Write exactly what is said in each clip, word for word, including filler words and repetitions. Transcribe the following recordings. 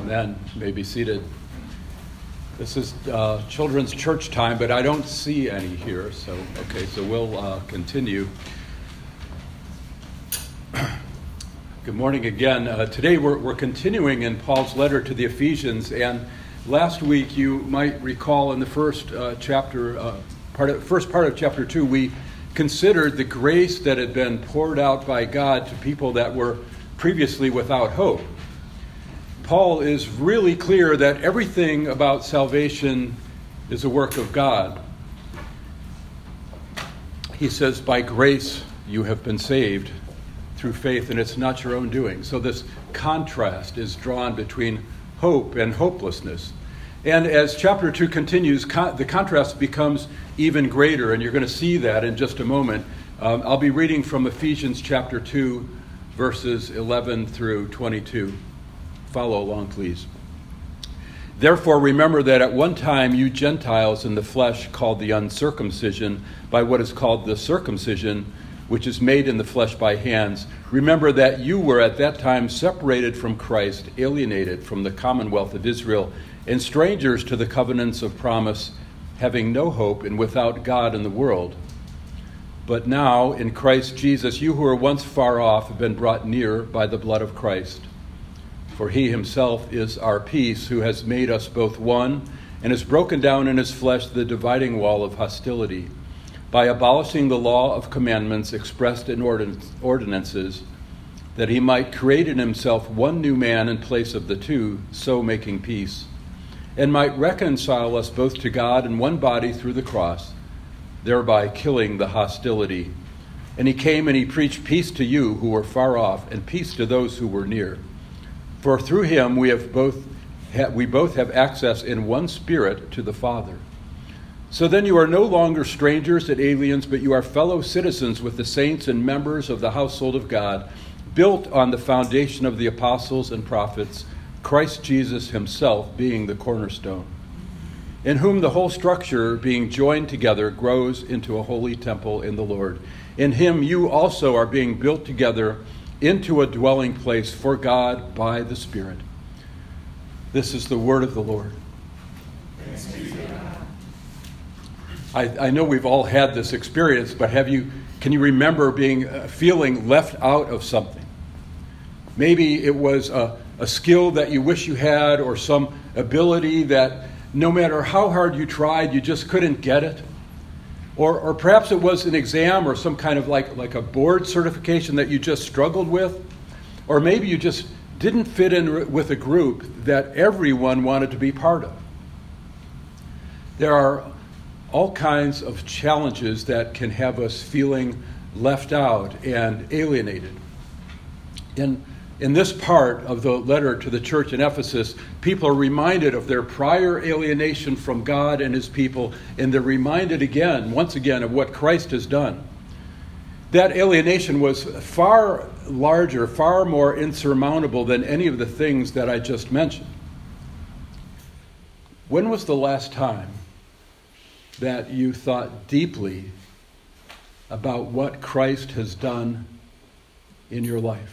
Amen. You may be seated. This is uh, children's church time, but I don't see any here. So, okay, so we'll uh, continue. Good morning again. Uh, today we're, we're continuing in Paul's letter to the Ephesians, and last week you might recall in the first uh, chapter, uh, part of, first part of chapter two, we considered the grace that had been poured out by God to people that were previously without hope. Paul is really clear that everything about salvation is a work of God. He says, by grace you have been saved through faith, and it's not your own doing. So this contrast is drawn between hope and hopelessness. And as chapter two continues, con- the contrast becomes even greater, and you're going to see that in just a moment. Um, I'll be reading from Ephesians chapter two, verses eleven through twenty-two. Follow along, please. Therefore, remember that at one time you Gentiles in the flesh called the uncircumcision by what is called the circumcision, which is made in the flesh by hands. Remember that you were at that time separated from Christ, alienated from the commonwealth of Israel, and strangers to the covenants of promise, having no hope and without God in the world. But now, in Christ Jesus, you who were once far off have been brought near by the blood of Christ. For he himself is our peace, who has made us both one, and has broken down in his flesh the dividing wall of hostility, by abolishing the law of commandments expressed in ordinances, that he might create in himself one new man in place of the two, so making peace, and might reconcile us both to God in one body through the cross, thereby killing the hostility. And he came and he preached peace to you who were far off, and peace to those who were near. For through him we have both ha- we both have access in one Spirit to the Father. So then you are no longer strangers and aliens, but you are fellow citizens with the saints and members of the household of God, built on the foundation of the apostles and prophets, Christ Jesus himself being the cornerstone, in whom the whole structure, being joined together, grows into a holy temple in the Lord. In him you also are being built together into a dwelling place for God by the Spirit. This is the word of the Lord. Thanks be to God. I, I know we've all had this experience, but have you? Can you remember being uh, feeling left out of something? Maybe it was a, a skill that you wish you had, or some ability that no matter how hard you tried, you just couldn't get it. Or, or perhaps it was an exam or some kind of like, like a board certification that you just struggled with. Or maybe you just didn't fit in with a group that everyone wanted to be part of. There are all kinds of challenges that can have us feeling left out and alienated. In, in this part of the letter to the church in Ephesus, people are reminded of their prior alienation from God and his people, and they're reminded again, once again, of what Christ has done. That alienation was far larger, far more insurmountable than any of the things that I just mentioned. When was the last time that you thought deeply about what Christ has done in your life?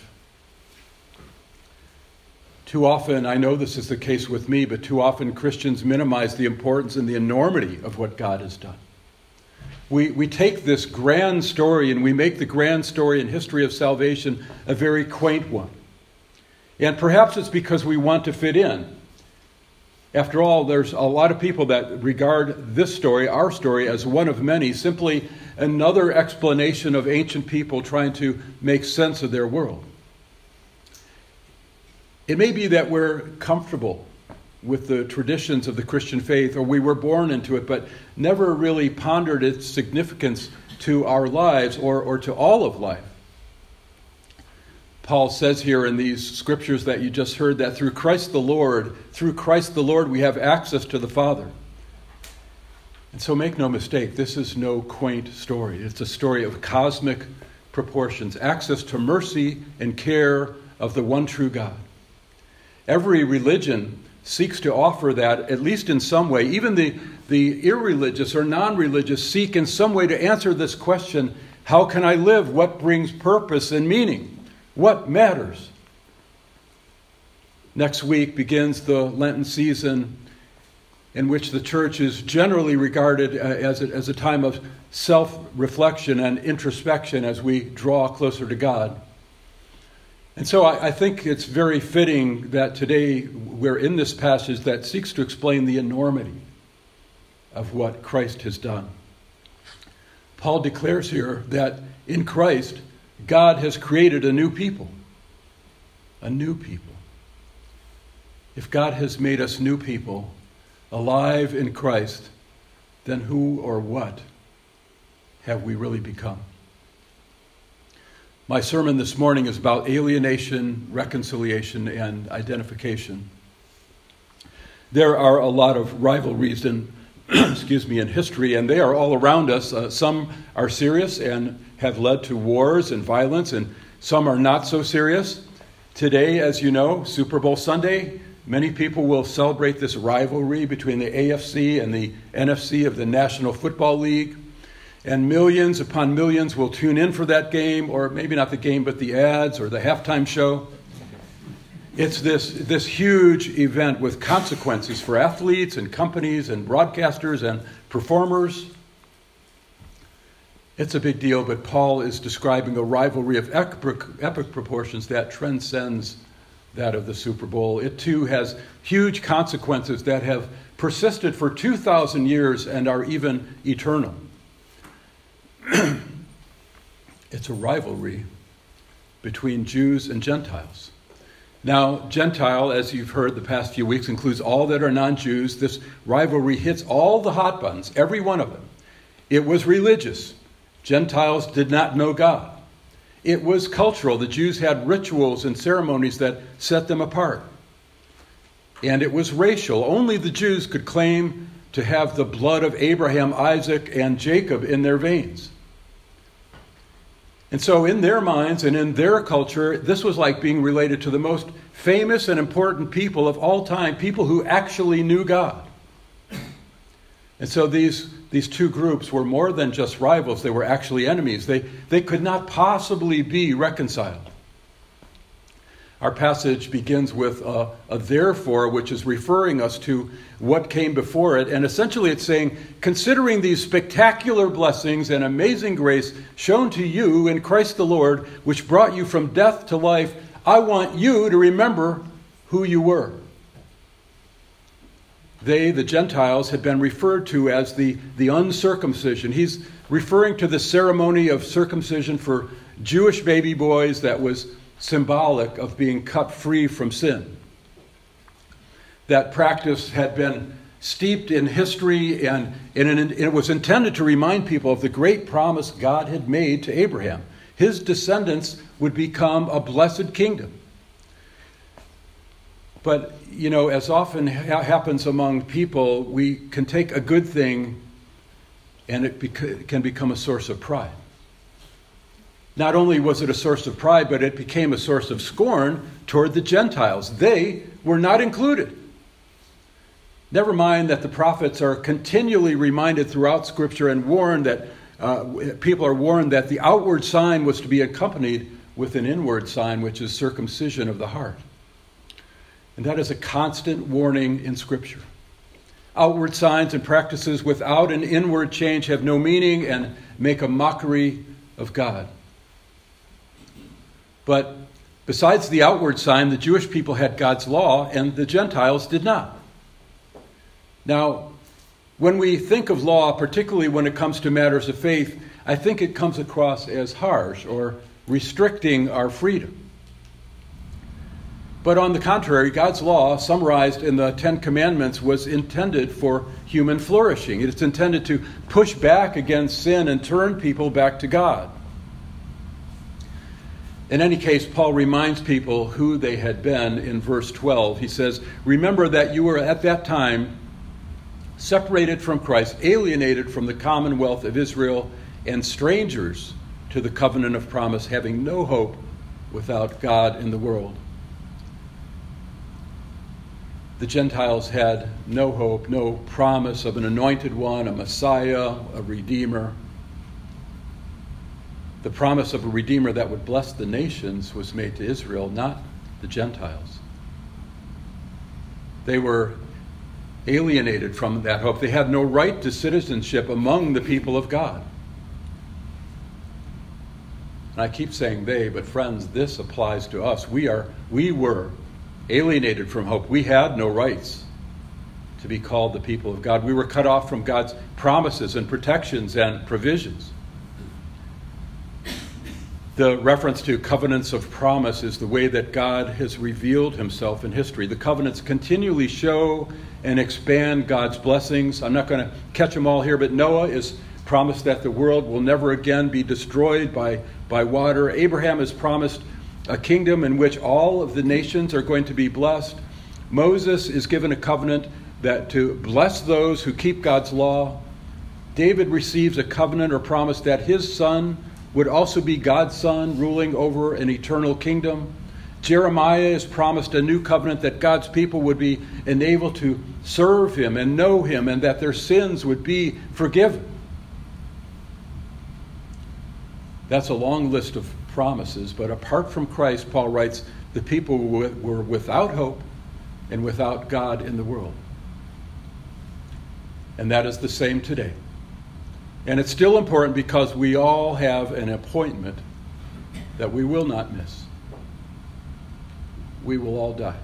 Too often, I know this is the case with me, but too often Christians minimize the importance and the enormity of what God has done. We we take this grand story and we make the grand story and history of salvation a very quaint one. And perhaps it's because we want to fit in. After all, there's a lot of people that regard this story, our story, as one of many, simply another explanation of ancient people trying to make sense of their world. It may be that we're comfortable with the traditions of the Christian faith, or we were born into it, but never really pondered its significance to our lives or, or to all of life. Paul says here in these scriptures that you just heard that through Christ the Lord, through Christ the Lord, we have access to the Father. And so make no mistake, this is no quaint story. It's a story of cosmic proportions, access to mercy and care of the one true God. Every religion seeks to offer that, at least in some way. Even the, the irreligious or non-religious seek in some way to answer this question, how can I live? What brings purpose and meaning? What matters? Next week begins the Lenten season, in which the church is generally regarded as a, as a time of self-reflection and introspection as we draw closer to God. And so I, I think it's very fitting that today we're in this passage that seeks to explain the enormity of what Christ has done. Paul declares here that in Christ, God has created a new people. A new people. If God has made us new people, alive in Christ, then who or what have we really become? My sermon this morning is about alienation, reconciliation, and identification. There are a lot of rivalries in, excuse me, in history, and they are all around us. Uh, some are serious and have led to wars and violence, and some are not so serious. Today, as you know, Super Bowl Sunday, many people will celebrate this rivalry between the A F C and the N F C of the National Football League. And millions upon millions will tune in for that game, or maybe not the game, but the ads or the halftime show. It's this, this huge event with consequences for athletes and companies and broadcasters and performers. It's a big deal, but Paul is describing a rivalry of epic, epic proportions that transcends that of the Super Bowl. It too has huge consequences that have persisted for two thousand years and are even eternal. It's a rivalry between Jews and Gentiles. Now, Gentile, as you've heard the past few weeks, includes all that are non-Jews. This rivalry hits all the hot buttons, every one of them. It was religious. Gentiles did not know God. It was cultural. The Jews had rituals and ceremonies that set them apart. And it was racial. Only the Jews could claim to have the blood of Abraham, Isaac, and Jacob in their veins. And so in their minds and in their culture, this was like being related to the most famous and important people of all time, people who actually knew God. And so these, these two groups were more than just rivals. They were actually enemies. They, they could not possibly be reconciled. Our passage begins with a, a therefore, which is referring us to what came before it. And essentially it's saying, considering these spectacular blessings and amazing grace shown to you in Christ the Lord, which brought you from death to life, I want you to remember who you were. They, the Gentiles, had been referred to as the, the uncircumcision. He's referring to the ceremony of circumcision for Jewish baby boys that was symbolic of being cut free from sin. That practice had been steeped in history, and, and it was intended to remind people of the great promise God had made to Abraham. His descendants would become a blessed kingdom. But, you know, as often ha- happens among people, we can take a good thing and it bec- can become a source of pride. Not only was it a source of pride, but it became a source of scorn toward the Gentiles. They were not included. Never mind that the prophets are continually reminded throughout Scripture and warned that uh, people are warned that the outward sign was to be accompanied with an inward sign, which is circumcision of the heart. And that is a constant warning in Scripture. Outward signs and practices without an inward change have no meaning and make a mockery of God. But besides the outward sign, the Jewish people had God's law and the Gentiles did not. Now, when we think of law, particularly when it comes to matters of faith, I think it comes across as harsh or restricting our freedom. But on the contrary, God's law, summarized in the Ten Commandments, was intended for human flourishing. It's intended to push back against sin and turn people back to God. In any case, Paul reminds people who they had been in verse twelve. He says, remember that you were at that time separated from Christ, alienated from the commonwealth of Israel, and strangers to the covenant of promise, having no hope without God in the world. The Gentiles had no hope, no promise of an anointed one, a Messiah, a Redeemer. The promise of a Redeemer that would bless the nations was made to Israel, not the Gentiles. They were alienated from that hope. They had no right to citizenship among the people of God. And I keep saying they, but friends, this applies to us. We are, we were alienated from hope. We had no rights to be called the people of God. We were cut off from God's promises and protections and provisions. The reference to covenants of promise is the way that God has revealed himself in history. The covenants continually show and expand God's blessings. I'm not going to catch them all here, but Noah is promised that the world will never again be destroyed by, by water. Abraham is promised a kingdom in which all of the nations are going to be blessed. Moses is given a covenant that to bless those who keep God's law. David receives a covenant or promise that his son would also be God's son, ruling over an eternal kingdom. Jeremiah is promised a new covenant that God's people would be enabled to serve him and know him, and that their sins would be forgiven. That's a long list of promises, but apart from Christ, Paul writes, the people were without hope and without God in the world. And that is the same today. And it's still important because we all have an appointment that we will not miss. We will all die.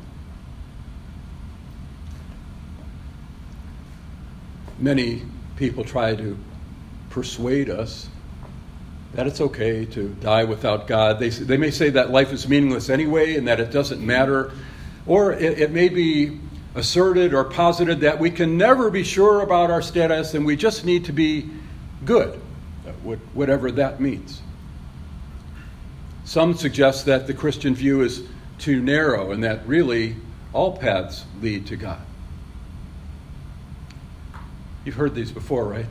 Many people try to persuade us that it's okay to die without God. They, they may say that life is meaningless anyway and that it doesn't matter. Or it, it may be asserted or posited that we can never be sure about our status and we just need to be good, whatever that means. Some suggest that the Christian view is too narrow and that really all paths lead to God. You've heard these before, right?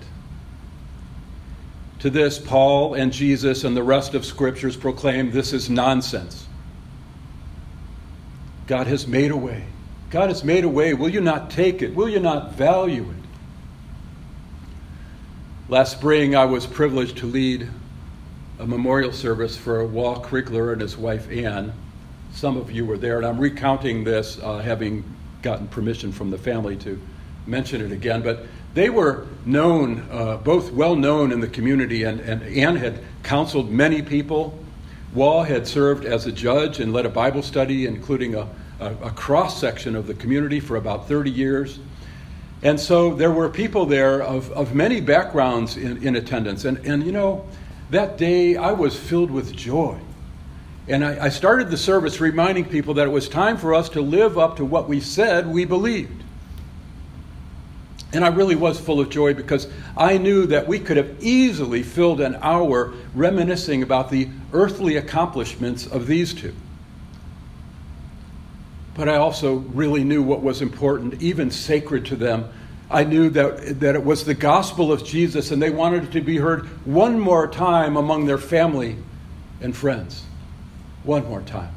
To this, Paul and Jesus and the rest of Scriptures proclaim this is nonsense. God has made a way. God has made a way. Will you not take it? Will you not value it? Last spring, I was privileged to lead a memorial service for Wal Krigler and his wife, Ann. Some of you were there, and I'm recounting this, uh, having gotten permission from the family to mention it again. But they were known, uh, both well known in the community, and, and Ann had counseled many people. Wal had served as a judge and led a Bible study, including a, a, a cross-section of the community for about thirty years. And so there were people there of, of many backgrounds in, in attendance. And, and, you know, that day I was filled with joy. And I, I started the service reminding people that it was time for us to live up to what we said we believed. And I really was full of joy because I knew that we could have easily filled an hour reminiscing about the earthly accomplishments of these two. But I also really knew what was important, even sacred to them. I knew that, that it was the gospel of Jesus, and they wanted it to be heard one more time among their family and friends. One more time.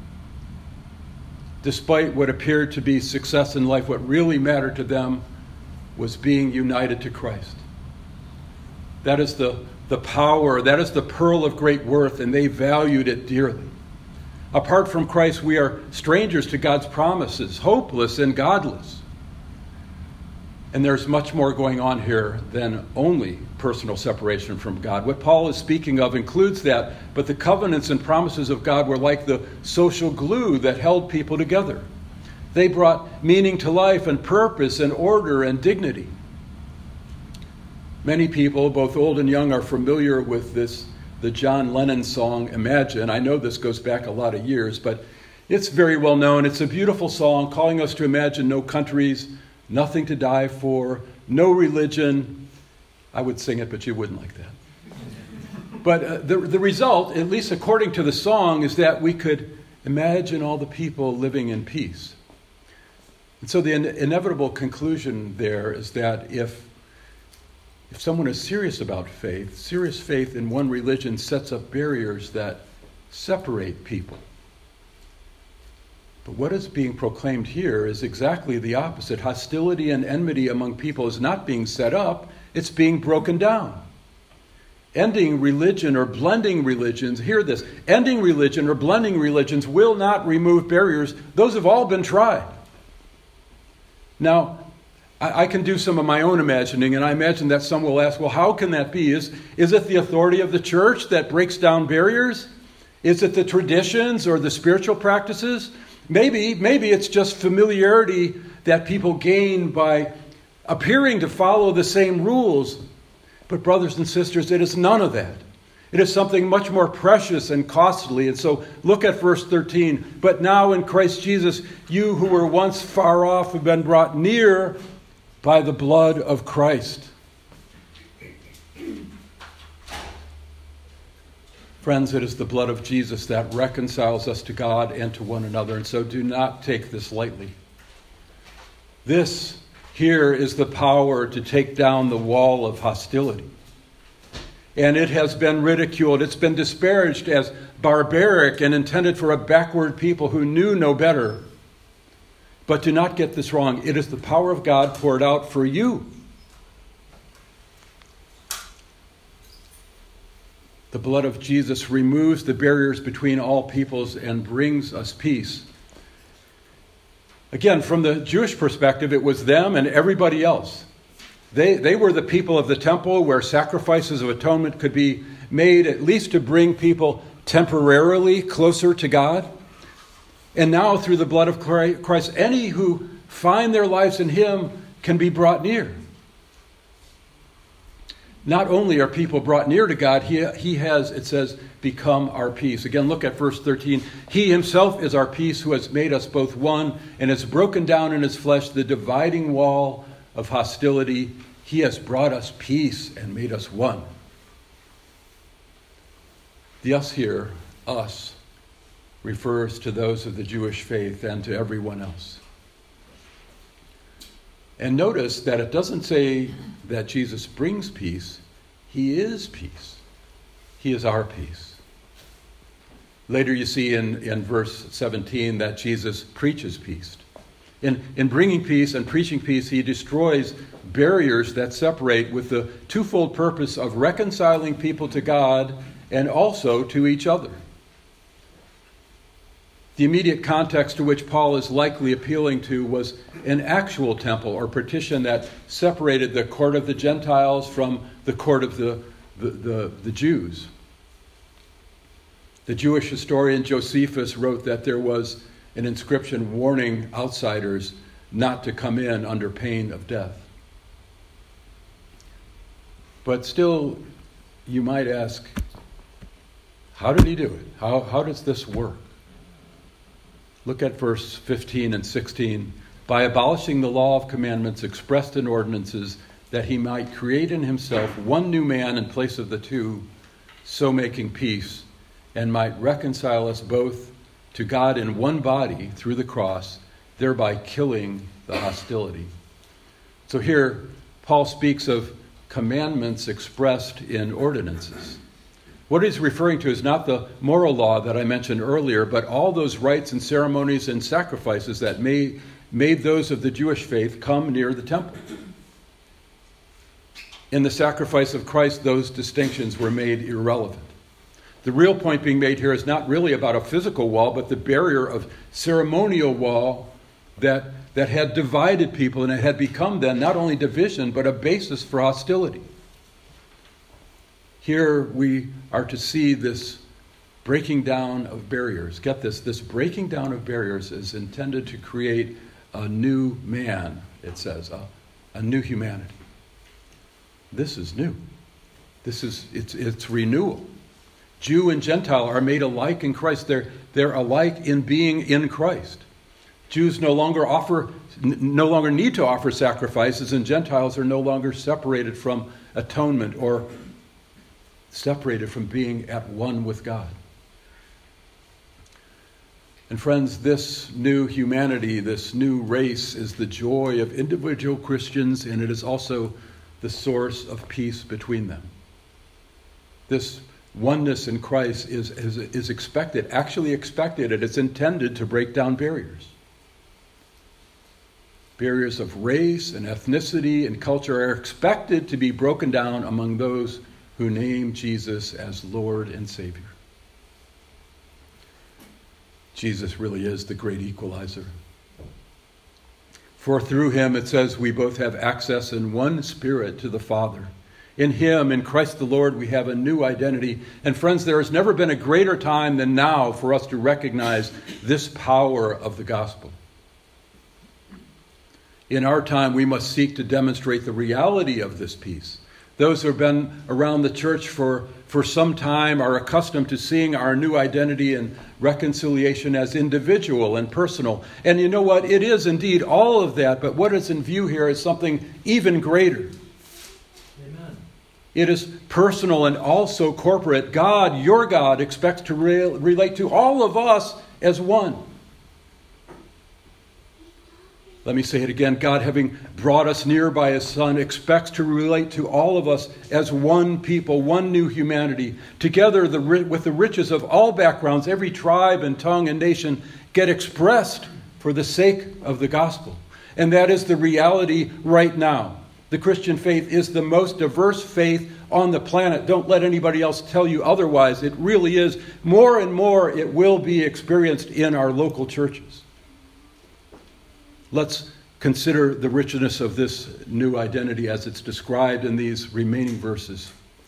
Despite what appeared to be success in life, what really mattered to them was being united to Christ. That is the, the power, that is the pearl of great worth, and they valued it dearly. Apart from Christ, we are strangers to God's promises, hopeless and godless. And there's much more going on here than only personal separation from God. What Paul is speaking of includes that, but the covenants and promises of God were like the social glue that held people together. They brought meaning to life and purpose and order and dignity. Many people, both old and young, are familiar with this the John Lennon song, Imagine. I know this goes back a lot of years, but it's very well known. It's a beautiful song calling us to imagine no countries, nothing to die for, no religion. I would sing it, but you wouldn't like that. But uh, the, the result, at least according to the song, is that we could imagine all the people living in peace. And so the in- inevitable conclusion there is that if If someone is serious about faith, serious faith in one religion sets up barriers that separate people. But what is being proclaimed here is exactly the opposite. Hostility and enmity among people is not being set up, it's being broken down. Ending religion or blending religions, hear this, ending religion or blending religions will not remove barriers. Those have all been tried. Now, I, I can do some of my own imagining, and I imagine that some will ask, well, how can that be? Is, is it the authority of the church that breaks down barriers? Is it the traditions or the spiritual practices? Maybe, maybe it's just familiarity that people gain by appearing to follow the same rules. But brothers and sisters, it is none of that. It is something much more precious and costly. And so look at verse thirteen. But now in Christ Jesus, you who were once far off have been brought near by the blood of Christ. Friends, it is the blood of Jesus that reconciles us to God and to one another. And so do not take this lightly. This here is the power to take down the wall of hostility. And it has been ridiculed. It's been disparaged as barbaric and intended for a backward people who knew no better. But do not get this wrong. It is the power of God poured out for you. The blood of Jesus removes the barriers between all peoples and brings us peace. Again, from the Jewish perspective, it was them and everybody else. They, they were the people of the temple where sacrifices of atonement could be made, at least to bring people temporarily closer to God. And now, through the blood of Christ, any who find their lives in Him can be brought near. Not only are people brought near to God, he, he has, it says, become our peace. Again, look at verse thirteen. He Himself is our peace, who has made us both one and has broken down in His flesh the dividing wall of hostility. He has brought us peace and made us one. The us here, us, refers to those of the Jewish faith and to everyone else. And notice that it doesn't say that Jesus brings peace. He is peace. He is our peace. Later you see in, in verse seventeen that Jesus preaches peace. In, in bringing peace and preaching peace, He destroys barriers that separate with the twofold purpose of reconciling people to God and also to each other. The immediate context to which Paul is likely appealing to was an actual temple or partition that separated the court of the Gentiles from the court of the, the, the, the Jews. The Jewish historian Josephus wrote that there was an inscription warning outsiders not to come in under pain of death. But still, you might ask, how did he do it? How, how does this work? Look at verse fifteen and sixteen. By abolishing the law of commandments expressed in ordinances, that He might create in Himself one new man in place of the two, so making peace, and might reconcile us both to God in one body through the cross, thereby killing the hostility. So here, Paul speaks of commandments expressed in ordinances. What he's referring to is not the moral law that I mentioned earlier, but all those rites and ceremonies and sacrifices that made, made those of the Jewish faith come near the temple. In the sacrifice of Christ, those distinctions were made irrelevant. The real point being made here is not really about a physical wall, but the barrier of ceremonial wall that, that had divided people, and it had become then not only division, but a basis for hostility. Here we are to see this breaking down of barriers. Get this, this breaking down of barriers is intended to create a new man, it says, a, a new humanity. This is new. This is, it's, it's renewal. Jew and Gentile are made alike in Christ. They're, they're alike in being in Christ. Jews no longer offer, no longer need to offer sacrifices, and Gentiles are no longer separated from atonement or separated from being at one with God. And friends, this new humanity, this new race is the joy of individual Christians, and it is also the source of peace between them. This oneness in Christ is, is, is expected, actually expected, and it's intended to break down barriers. Barriers of race and ethnicity and culture are expected to be broken down among those who name Jesus as Lord and Savior. Jesus really is the great equalizer. For through him, it says, we both have access in one Spirit to the Father. In him, in Christ the Lord, we have a new identity. And friends, there has never been a greater time than now for us to recognize this power of the gospel. In our time, we must seek to demonstrate the reality of this peace. Those who have been around the church for, for some time are accustomed to seeing our new identity and reconciliation as individual and personal. And you know what? It is indeed all of that, but what is in view here is something even greater. Amen. It is personal and also corporate. God, your God, expects to re- relate to all of us as one. Let me say it again. God, having brought us near by his Son, expects to relate to all of us as one people, one new humanity. Together the, with the riches of all backgrounds, every tribe and tongue and nation get expressed for the sake of the gospel. And that is the reality right now. The Christian faith is the most diverse faith on the planet. Don't let anybody else tell you otherwise. It really is. More and more it will be experienced in our local churches. Let's consider the richness of this new identity as it's described in these remaining verses.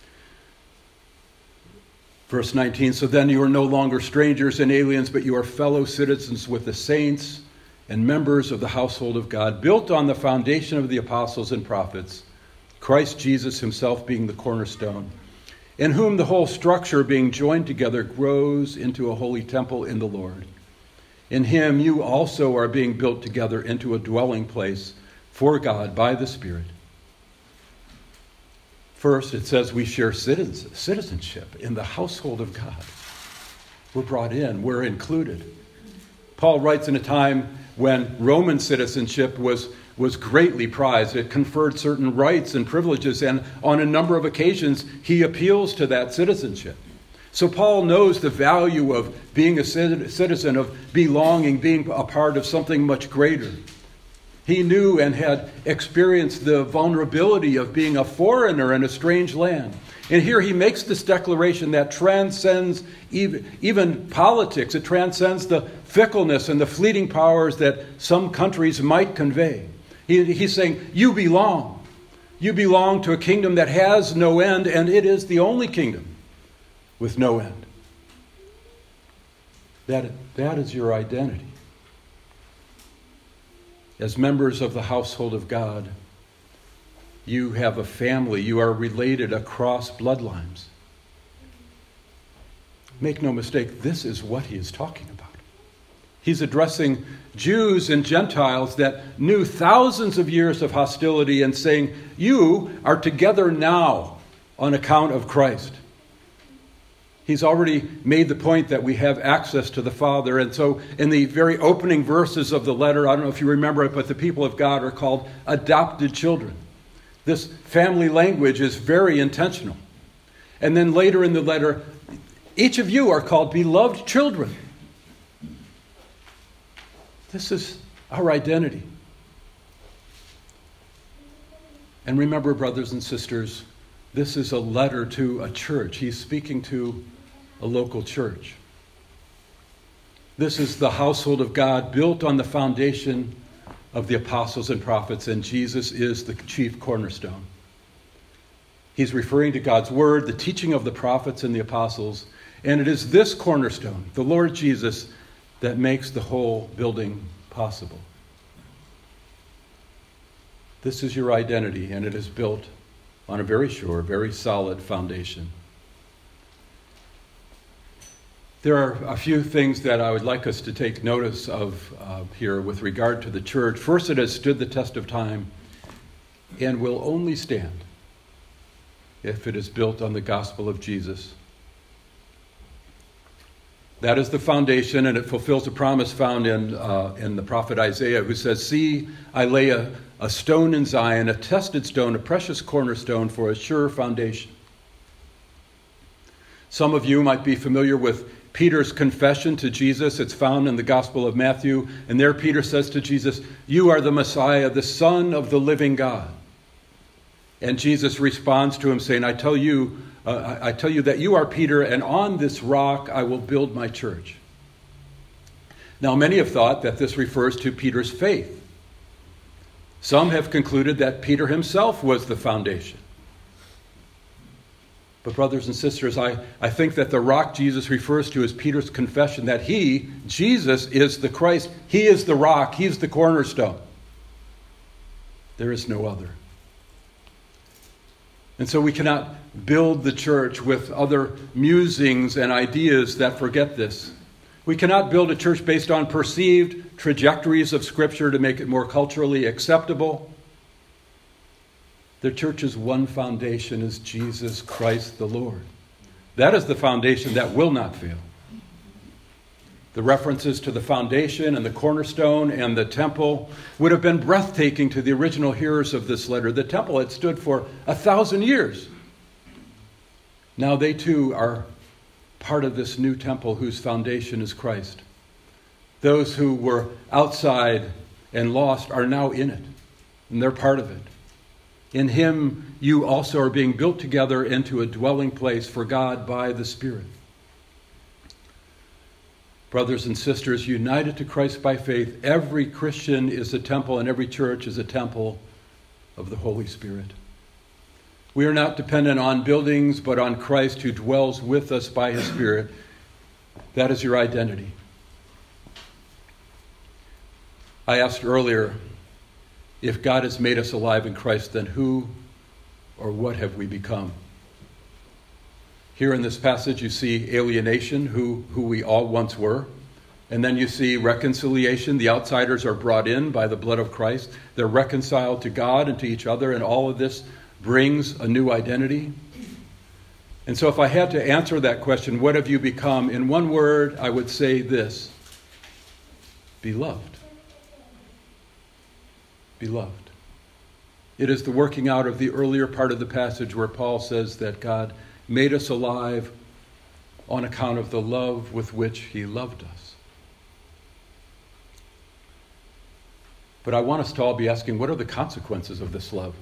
Verse nineteen, so then you are no longer strangers and aliens, but you are fellow citizens with the saints and members of the household of God, built on the foundation of the apostles and prophets, Christ Jesus himself being the cornerstone, in whom the whole structure being joined together grows into a holy temple in the Lord. In him you also are being built together into a dwelling place for God by the Spirit. First, it says we share citizenship in the household of God. We're brought in, we're included. Paul writes in a time when Roman citizenship was, was greatly prized. It conferred certain rights and privileges, and on a number of occasions he appeals to that citizenship. So Paul knows the value of being a citizen, of belonging, being a part of something much greater. He knew and had experienced the vulnerability of being a foreigner in a strange land. And here he makes this declaration that transcends even, even politics. It transcends the fickleness and the fleeting powers that some countries might convey. He, he's saying, you belong. You belong to a kingdom that has no end, and it is the only kingdom with no end. That, that is your identity. As members of the household of God, you have a family. You are related across bloodlines. Make no mistake, this is what he is talking about. He's addressing Jews and Gentiles that knew thousands of years of hostility and saying, you are together now on account of Christ. He's already made the point that we have access to the Father. And so in the very opening verses of the letter, I don't know if you remember it, but the people of God are called adopted children. This family language is very intentional. And then later in the letter, each of you are called beloved children. This is our identity. And remember, brothers and sisters, this is a letter to a church. He's speaking to a local church. This is the household of God built on the foundation of the apostles and prophets, and Jesus is the chief cornerstone. He's referring to God's word, the teaching of the prophets and the apostles, and it is this cornerstone, the Lord Jesus, that makes the whole building possible. This is your identity, and it is built on a very sure, very solid foundation. There are a few things that I would like us to take notice of uh, here with regard to the church. First, it has stood the test of time and will only stand if it is built on the gospel of Jesus. That is the foundation, and it fulfills a promise found in, uh, in the prophet Isaiah, who says, see, I lay a, a stone in Zion, a tested stone, a precious cornerstone for a sure foundation. Some of you might be familiar with Peter's confession to Jesus. It's found in the Gospel of Matthew. And there Peter says to Jesus, you are the Messiah, the Son of the living God. And Jesus responds to him saying, I tell you, uh, I tell you that you are Peter, and on this rock I will build my church. Now many have thought that this refers to Peter's faith. Some have concluded that Peter himself was the foundation. But brothers and sisters, I, I think that the rock Jesus refers to is Peter's confession that he, Jesus, is the Christ. He is the rock. He's the cornerstone. There is no other. And so we cannot build the church with other musings and ideas that forget this. We cannot build a church based on perceived trajectories of Scripture to make it more culturally acceptable. The church's one foundation is Jesus Christ the Lord. That is the foundation that will not fail. The references to the foundation and the cornerstone and the temple would have been breathtaking to the original hearers of this letter. The temple had stood for a thousand years. Now they too are part of this new temple whose foundation is Christ. Those who were outside and lost are now in it, and they're part of it. In him, you also are being built together into a dwelling place for God by the Spirit. Brothers and sisters, united to Christ by faith, every Christian is a temple and every church is a temple of the Holy Spirit. We are not dependent on buildings, but on Christ who dwells with us by his Spirit. That is your identity. I asked earlier, if God has made us alive in Christ, then who or what have we become? Here in this passage you see alienation, who, who we all once were. And then you see reconciliation. The outsiders are brought in by the blood of Christ. They're reconciled to God and to each other, and all of this brings a new identity. And so if I had to answer that question, what have you become? In one word, I would say this: beloved. Beloved. It is the working out of the earlier part of the passage where Paul says that God made us alive on account of the love with which he loved us. But I want us to all be asking, what are the consequences of this love?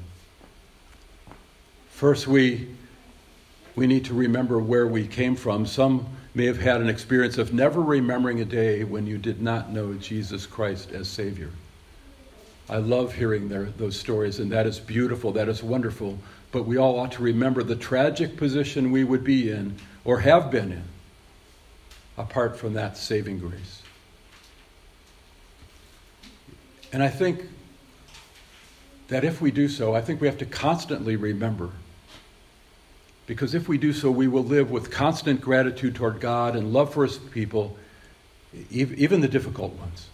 First, we, we need to remember where we came from. Some may have had an experience of never remembering a day when you did not know Jesus Christ as Savior. I love hearing their, those stories, and that is beautiful, that is wonderful. But we all ought to remember the tragic position we would be in, or have been in, apart from that saving grace. And I think that if we do so, I think we have to constantly remember. Because if we do so, we will live with constant gratitude toward God and love for his people, even the difficult ones.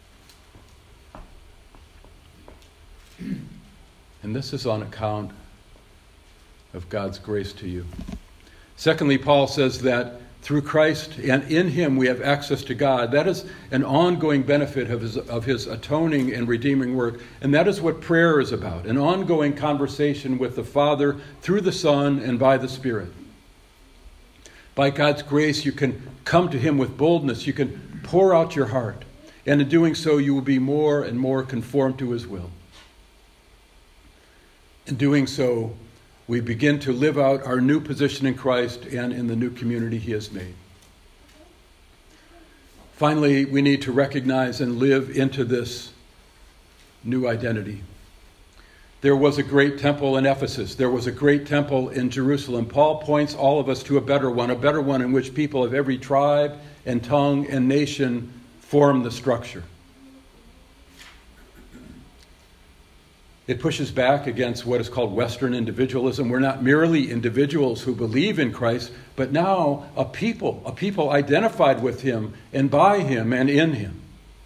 And this is on account of God's grace to you. Secondly, Paul says that through Christ and in him we have access to God. That is an ongoing benefit of his, of his atoning and redeeming work. And that is what prayer is about, an ongoing conversation with the Father through the Son and by the Spirit. By God's grace, you can come to him with boldness. You can pour out your heart. And in doing so, you will be more and more conformed to his will. In doing so, we begin to live out our new position in Christ and in the new community he has made. Finally, we need to recognize and live into this new identity. There was a great temple in Ephesus. There was a great temple in Jerusalem. Paul points all of us to a better one, a better one in which people of every tribe and tongue and nation form the structure. It pushes back against what is called Western individualism. We're not merely individuals who believe in Christ, but now a people, a people identified with him and by him and in him.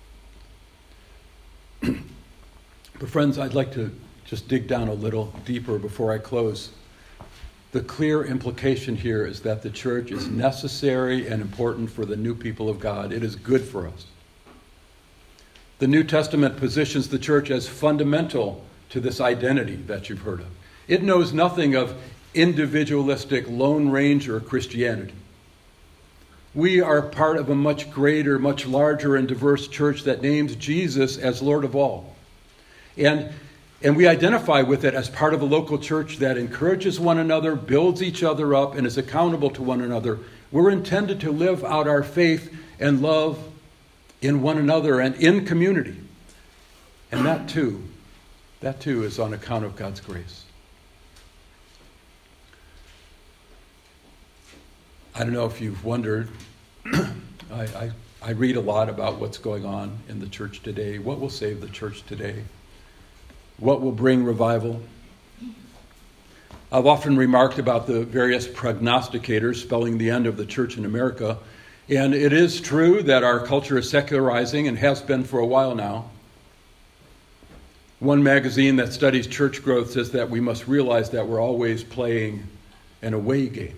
But friends, I'd like to just dig down a little deeper before I close. The clear implication here is that the church is necessary and important for the new people of God. It is good for us. The New Testament positions the church as fundamental to this identity that you've heard of. It knows nothing of individualistic Lone Ranger Christianity. We are part of a much greater, much larger and diverse church that names Jesus as Lord of all. And, and we identify with it as part of a local church that encourages one another, builds each other up, and is accountable to one another. We're intended to live out our faith and love in one another and in community. And that too That too is on account of God's grace. I don't know if you've wondered, I, I, I read a lot about what's going on in the church today. What will save the church today? What will bring revival? I've often remarked about the various prognosticators spelling the end of the church in America. And it is true that our culture is secularizing and has been for a while now. One magazine that studies church growth says that we must realize that we're always playing an away game.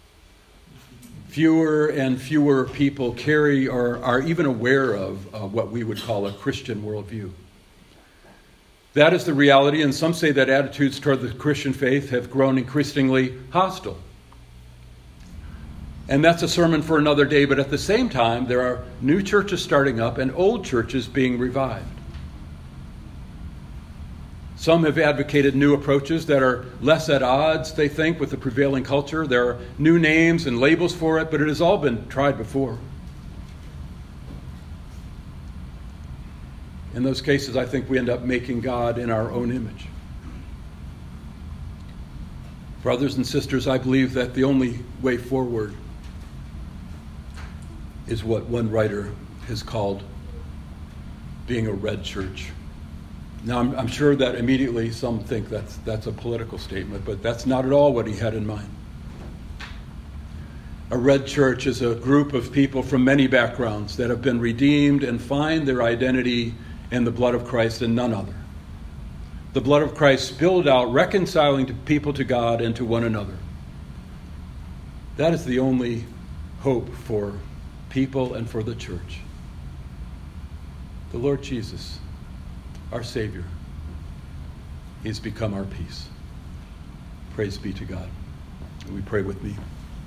Fewer and fewer people carry or are even aware of uh, what we would call a Christian worldview. That is the reality, and some say that attitudes toward the Christian faith have grown increasingly hostile. And that's a sermon for another day, but at the same time, there are new churches starting up and old churches being revived. Some have advocated new approaches that are less at odds, they think, with the prevailing culture. There are new names and labels for it, but it has all been tried before. In those cases, I think we end up making God in our own image. Brothers and sisters, I believe that the only way forward is what one writer has called being a red church. Now, I'm, I'm sure that immediately some think that's, that's a political statement, but that's not at all what he had in mind. A red church is a group of people from many backgrounds that have been redeemed and find their identity in the blood of Christ and none other. The blood of Christ spilled out, reconciling to people to God and to one another. That is the only hope for people and for the church. The Lord Jesus, our Savior, He's become our peace. Praise be to God. And we pray with me.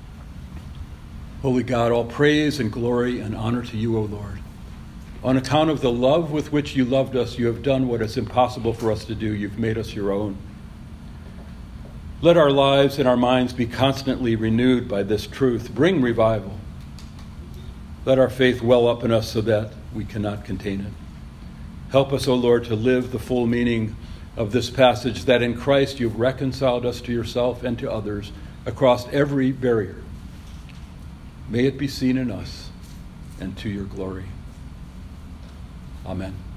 Holy God, all praise and glory and honor to you, O Lord. On account of the love with which you loved us, you have done what is impossible for us to do. You've made us your own. Let our lives and our minds be constantly renewed by this truth. Bring revival. Let our faith well up in us so that we cannot contain it. Help us, O Lord, to live the full meaning of this passage, that in Christ you've reconciled us to yourself and to others across every barrier. May it be seen in us and to your glory. Amen.